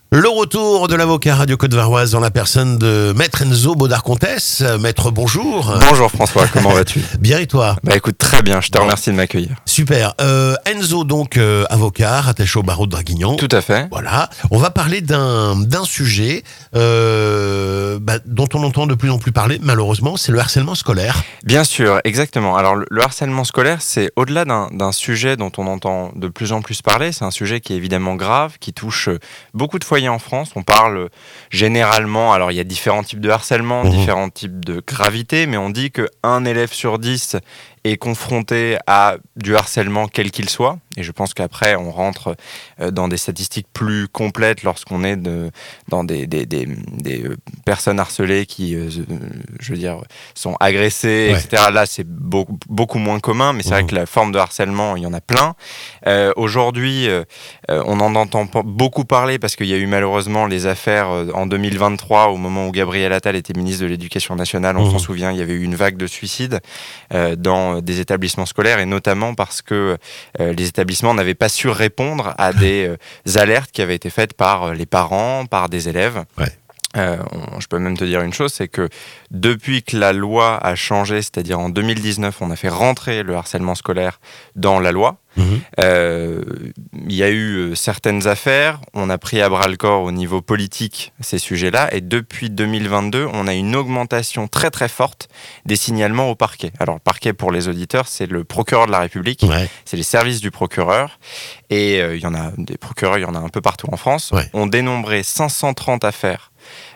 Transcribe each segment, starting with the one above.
Le retour de l'avocat Radio Côte-Varoise dans la personne de Maître Enzo Baudard-Comtesse. Maître, bonjour. Bonjour François, comment vas-tu ? Bien et toi ? Bah écoute, très bien, je te remercie de m'accueillir. Super. Enzo, donc avocat, rattaché au barreau de Draguignan. Tout à fait. Voilà. On va parler d'un sujet dont on entend de plus en plus parler, malheureusement, c'est le harcèlement scolaire. Bien sûr, exactement. Alors le harcèlement scolaire, c'est au-delà d'un sujet dont on entend de plus en plus parler, c'est un sujet qui est évidemment grave, qui touche beaucoup de foyers en France. On parle généralement, alors il y a différents types de harcèlement, différents types de gravité, mais on dit qu'un élève sur 10 est confronté à du harcèlement quel qu'il soit. Et je pense qu'après, on rentre dans des statistiques plus complètes lorsqu'on est dans des personnes harcelées qui, je veux dire, sont agressées, etc. Là, c'est beaucoup moins commun, mais c'est vrai que la forme de harcèlement, il y en a plein. Aujourd'hui, on en entend beaucoup parler parce qu'il y a eu malheureusement les affaires en 2023, au moment où Gabriel Attal était ministre de l'Éducation nationale. On s'en souvient, il y avait eu une vague de suicides dans des établissements scolaires, et notamment parce que les établissements n'avaient pas su répondre à des alertes qui avaient été faites par les parents, par des élèves. Ouais. Je peux même te dire une chose, c'est que depuis que la loi a changé, c'est-à-dire en 2019, on a fait rentrer le harcèlement scolaire dans la loi. Il y a eu certaines affaires, on a pris à bras-le-corps au niveau politique ces sujets-là, et depuis 2022, on a une augmentation très très forte des signalements au parquet. Alors le parquet, pour les auditeurs, c'est le procureur de la République, c'est les services du procureur, et il y en a des procureurs, il y en a un peu partout en France. On dénombrait 530 affaires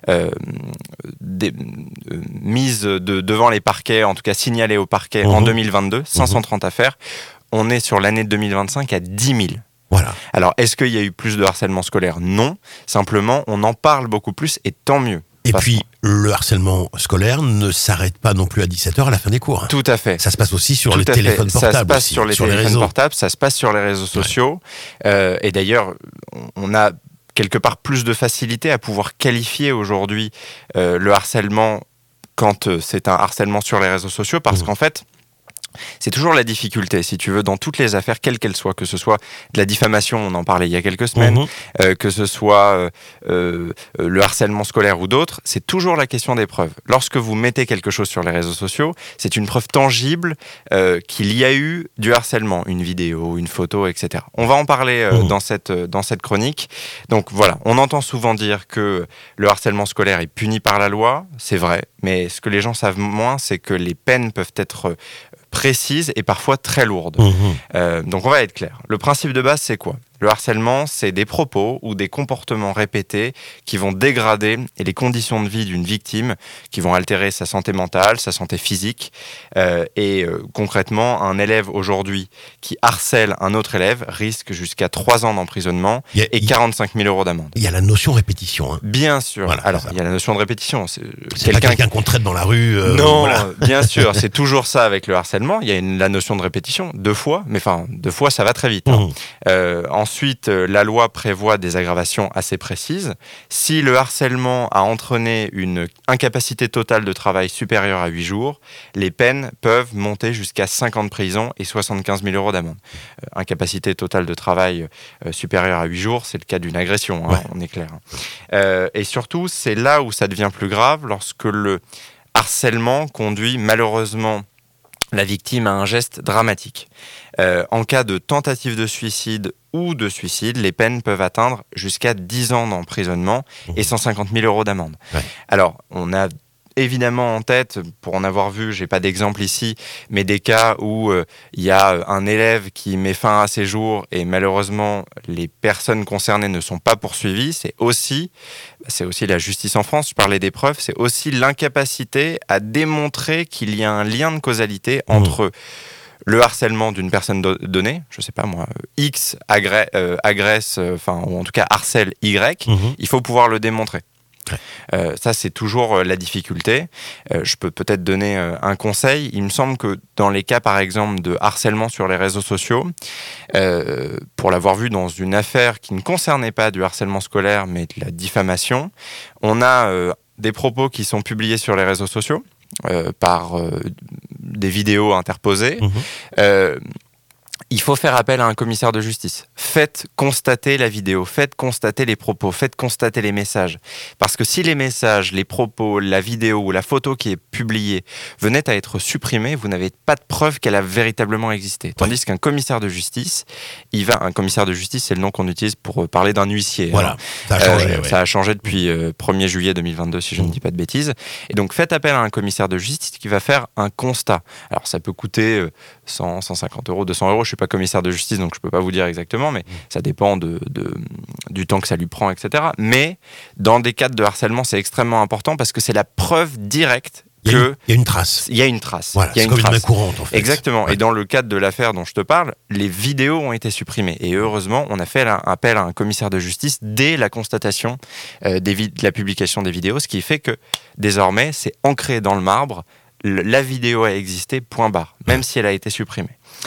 mises devant les parquets, en tout cas signalées au parquet en 2022, 530 affaires. On est sur l'année 2025 à 10 000. Voilà. Alors, est-ce qu'il y a eu plus de harcèlement scolaire ? Non. Simplement, on en parle beaucoup plus, et tant mieux. Et puis, le harcèlement scolaire ne s'arrête pas non plus à 17h à la fin des cours. Tout à fait. Ça se passe aussi sur les téléphones portables. Ça se passe sur les téléphones portables, ça se passe sur les réseaux sociaux. Et d'ailleurs, on a quelque part plus de facilité à pouvoir qualifier aujourd'hui le harcèlement quand c'est un harcèlement sur les réseaux sociaux, parce qu'en fait, c'est toujours la difficulté, si tu veux, dans toutes les affaires, quelles qu'elles soient, que ce soit de la diffamation, on en parlait il y a quelques semaines, que ce soit le harcèlement scolaire ou d'autres, c'est toujours la question des preuves. Lorsque vous mettez quelque chose sur les réseaux sociaux, c'est une preuve tangible qu'il y a eu du harcèlement, une vidéo, une photo, etc. On va en parler dans cette chronique. Donc voilà, on entend souvent dire que le harcèlement scolaire est puni par la loi, c'est vrai, mais ce que les gens savent moins, c'est que les peines peuvent être précises et parfois très lourdes. Donc on va être clair. Le principe de base, c'est quoi ? Le harcèlement, c'est des propos ou des comportements répétés qui vont dégrader les conditions de vie d'une victime, qui vont altérer sa santé mentale, sa santé physique. Concrètement, un élève aujourd'hui qui harcèle un autre élève risque jusqu'à 3 ans d'emprisonnement et 45 000 € d'amende. Il y a la notion répétition. Bien sûr. Voilà, alors, il y a la notion de répétition. C'est pas quelqu'un qu'on traite dans la rue. Non, bien sûr. C'est toujours ça avec le harcèlement. Il y a la notion de répétition, 2 fois. Mais enfin, 2 fois, ça va très vite. Ensuite, la loi prévoit des aggravations assez précises. Si le harcèlement a entraîné une incapacité totale de travail supérieure à 8 jours, les peines peuvent monter jusqu'à 5 ans de prison et 75 000 € d'amende. Incapacité totale de travail supérieure à 8 jours, c'est le cas d'une agression, on est clair. Et surtout, c'est là où ça devient plus grave, lorsque le harcèlement conduit malheureusement la victime a un geste dramatique. En cas de tentative de suicide ou de suicide, les peines peuvent atteindre jusqu'à 10 ans d'emprisonnement et 150 000 € d'amende. Alors, on a évidemment en tête, pour en avoir vu, j'ai pas d'exemple ici, mais des cas où il y a un élève qui met fin à ses jours et malheureusement les personnes concernées ne sont pas poursuivies. C'est aussi la justice en France, je parlais des preuves, c'est aussi l'incapacité à démontrer qu'il y a un lien de causalité entre le harcèlement d'une personne donnée, je sais pas moi, X agresse, ou en tout cas harcèle Y, il faut pouvoir le démontrer. Ça, c'est toujours la difficulté. Je peux peut-être donner un conseil. Il me semble que dans les cas, par exemple, de harcèlement sur les réseaux sociaux, pour l'avoir vu dans une affaire qui ne concernait pas du harcèlement scolaire, mais de la diffamation, on a des propos qui sont publiés sur les réseaux sociaux par des vidéos interposées. il faut faire appel à un commissaire de justice. Faites constater la vidéo, faites constater les propos, faites constater les messages. Parce que si les messages, les propos, la vidéo ou la photo qui est publiée venaient à être supprimés, vous n'avez pas de preuve qu'elle a véritablement existé. Tandis qu'un commissaire de justice, un commissaire de justice, c'est le nom qu'on utilise pour parler d'un huissier. Voilà, ça a changé. Ça a changé depuis 1er juillet 2022, si je ne dis pas de bêtises. Et donc, faites appel à un commissaire de justice qui va faire un constat. Alors, ça peut coûter 100, 150 euros, 200 euros. Je ne suis pas commissaire de justice, donc je ne peux pas vous dire exactement, mais ça dépend du temps que ça lui prend, etc. Mais dans des cas de harcèlement, c'est extrêmement important parce que c'est la preuve directe il y a une trace. Il y a une trace. Voilà, c'est comme une main courante, en fait. Exactement. Ouais. Et dans le cadre de l'affaire dont je te parle, les vidéos ont été supprimées. Et heureusement, on a fait appel à un commissaire de justice dès la constatation de la publication des vidéos, ce qui fait que désormais, c'est ancré dans le marbre. La vidéo a existé, point barre, même si elle a été supprimée.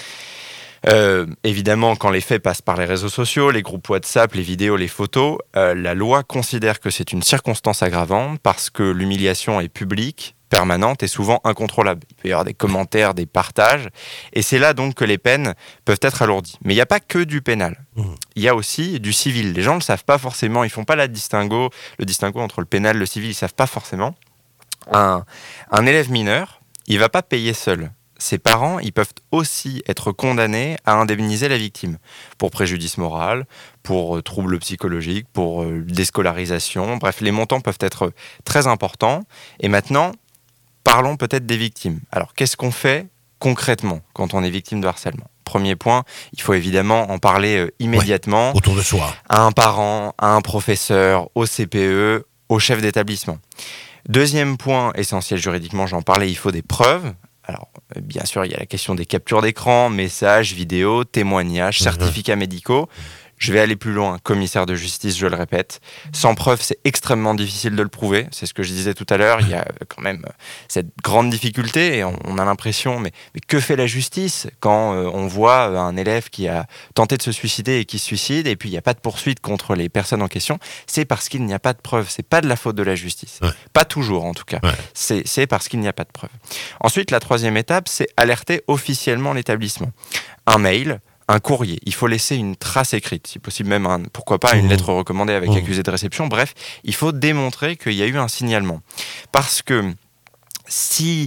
Évidemment, quand les faits passent par les réseaux sociaux, les groupes WhatsApp, les vidéos, les photos, la loi considère que c'est une circonstance aggravante parce que l'humiliation est publique, permanente et souvent incontrôlable. Il peut y avoir des commentaires, des partages, et c'est là donc que les peines peuvent être alourdies. Mais il n'y a pas que du pénal. Il y a aussi du civil. Les gens ne le savent pas forcément, ils ne font pas le distinguo entre le pénal et le civil, ils ne savent pas forcément. Un élève mineur, il ne va pas payer seul. Ses parents, ils peuvent aussi être condamnés à indemniser la victime pour préjudice moral, pour troubles psychologiques, pour déscolarisation. Bref, les montants peuvent être très importants. Et maintenant, parlons peut-être des victimes. Alors, qu'est-ce qu'on fait concrètement quand on est victime de harcèlement ? Premier point, il faut évidemment en parler immédiatement. Ouais, autour de soi. À un parent, à un professeur, au CPE, au chef d'établissement. Deuxième point essentiel juridiquement, j'en parlais, il faut des preuves. Alors, bien sûr, il y a la question des captures d'écran, messages, vidéos, témoignages, certificats médicaux. Je vais aller plus loin, commissaire de justice, je le répète. Sans preuve, c'est extrêmement difficile de le prouver. C'est ce que je disais tout à l'heure. Il y a quand même cette grande difficulté et on a l'impression, mais que fait la justice quand on voit un élève qui a tenté de se suicider et qui se suicide et puis il n'y a pas de poursuite contre les personnes en question? C'est parce qu'il n'y a pas de preuve. C'est pas de la faute de la justice. Ouais. Pas toujours, en tout cas. Ouais. C'est parce qu'il n'y a pas de preuve. Ensuite, la troisième étape, c'est alerter officiellement l'établissement. Un mail, un courrier. Il faut laisser une trace écrite, si possible même, pourquoi pas, une lettre recommandée avec accusé de réception. Bref, il faut démontrer qu'il y a eu un signalement. Parce que si,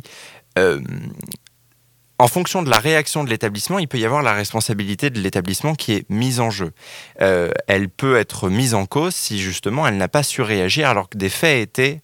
en fonction de la réaction de l'établissement, il peut y avoir la responsabilité de l'établissement qui est mise en jeu. Elle peut être mise en cause si justement elle n'a pas su réagir alors que des faits étaient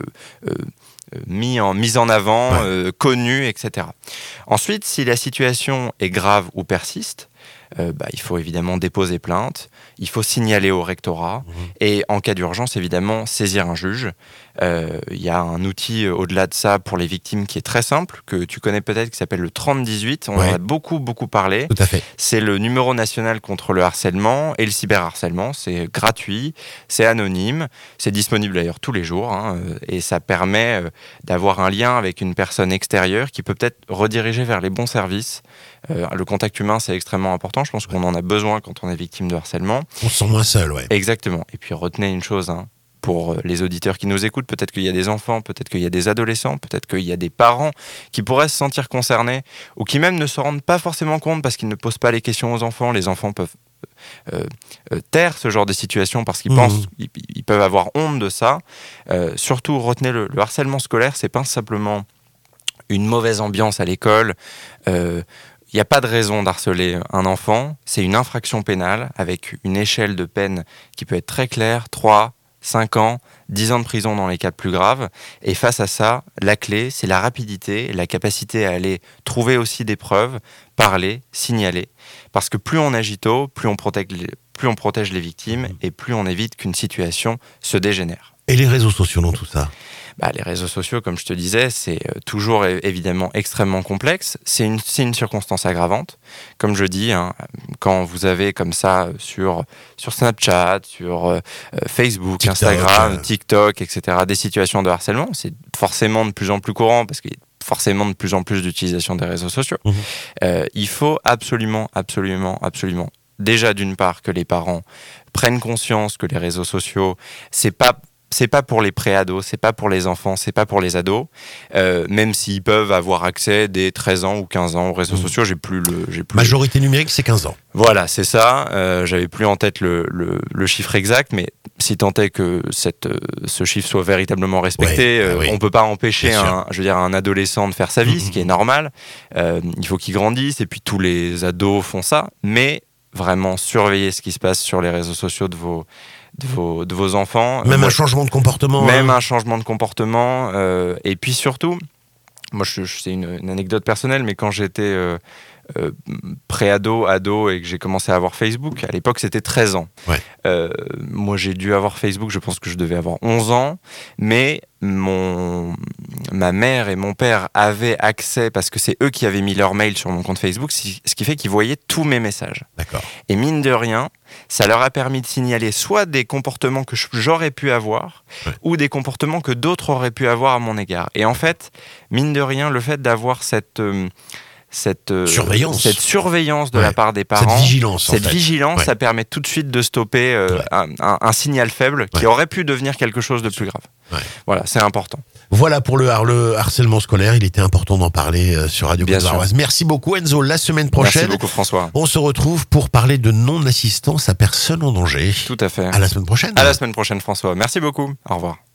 mis en avant, connus, etc. Ensuite, si la situation est grave ou persiste, il faut évidemment déposer plainte, il faut signaler au rectorat et en cas d'urgence, évidemment, saisir un juge. Il y a un outil au-delà de ça pour les victimes qui est très simple, que tu connais peut-être, qui s'appelle le 3018. On en a beaucoup parlé. Tout à fait. C'est le numéro national contre le harcèlement et le cyberharcèlement. C'est gratuit, c'est anonyme, c'est disponible d'ailleurs tous les jours et ça permet d'avoir un lien avec une personne extérieure qui peut peut-être rediriger vers les bons services. Le contact humain, c'est extrêmement important. Je pense qu'on en a besoin quand on est victime de harcèlement. On se sent moins seul, ouais. Exactement. Et puis retenez une chose, pour les auditeurs qui nous écoutent, peut-être qu'il y a des enfants, peut-être qu'il y a des adolescents, peut-être qu'il y a des parents qui pourraient se sentir concernés ou qui même ne se rendent pas forcément compte parce qu'ils ne posent pas les questions aux enfants. Les enfants peuvent taire ce genre de situation parce qu'ils pensent ils peuvent avoir honte de ça. Surtout, retenez le harcèlement scolaire, c'est pas simplement une mauvaise ambiance à l'école. Il n'y a pas de raison d'harceler un enfant. C'est une infraction pénale avec une échelle de peine qui peut être très claire, 3, 5 ans, 10 ans de prison dans les cas plus graves. Et face à ça, la clé, c'est la rapidité, la capacité à aller trouver aussi des preuves, parler, signaler. Parce que plus on agit tôt, plus on protège les victimes et plus on évite qu'une situation se dégénère. Et les réseaux sociaux dans tout ça ? Les réseaux sociaux, comme je te disais, c'est toujours évidemment extrêmement complexe. C'est une circonstance aggravante. Comme je dis, quand vous avez comme ça sur Snapchat, sur Facebook, TikTok, Instagram, TikTok, etc., des situations de harcèlement, c'est forcément de plus en plus courant parce qu'il y a forcément de plus en plus d'utilisation des réseaux sociaux. Il faut absolument, déjà d'une part que les parents prennent conscience que les réseaux sociaux, c'est pas c'est pas pour les pré-ados, c'est pas pour les enfants, c'est pas pour les ados, même s'ils peuvent avoir accès dès 13 ans ou 15 ans aux réseaux sociaux. J'ai plus. Majorité numérique, c'est 15 ans. Voilà, c'est ça. J'avais plus en tête le chiffre exact, mais si tant est que ce chiffre soit véritablement respecté, on peut pas empêcher un adolescent de faire sa vie, ce qui est normal. Il faut qu'il grandisse, et puis tous les ados font ça, mais vraiment surveiller ce qui se passe sur les réseaux sociaux de vos enfants. Même un changement de comportement. Un changement de comportement. Et puis surtout, moi, c'est une anecdote personnelle, mais quand j'étais pré-ado, ado, et que j'ai commencé à avoir Facebook, à l'époque, c'était 13 ans. Ouais. Moi, j'ai dû avoir Facebook, je pense que je devais avoir 11 ans, mais ma mère et mon père avaient accès, parce que c'est eux qui avaient mis leur mail sur mon compte Facebook, ce qui fait qu'ils voyaient tous mes messages. D'accord. Et mine de rien, ça leur a permis de signaler soit des comportements que j'aurais pu avoir, ou des comportements que d'autres auraient pu avoir à mon égard. Et en fait, mine de rien, le fait d'avoir cette surveillance de la part des parents, cette vigilance, ça permet tout de suite de stopper un signal faible qui aurait pu devenir quelque chose de plus grave. Ouais. Voilà, c'est important. Voilà pour le harcèlement scolaire, il était important d'en parler sur Radio Varoise. Merci beaucoup Enzo, la semaine prochaine. Merci beaucoup François. On se retrouve pour parler de non-assistance à personne en danger. Tout à fait. À la semaine prochaine. À la semaine prochaine François, merci beaucoup, au revoir.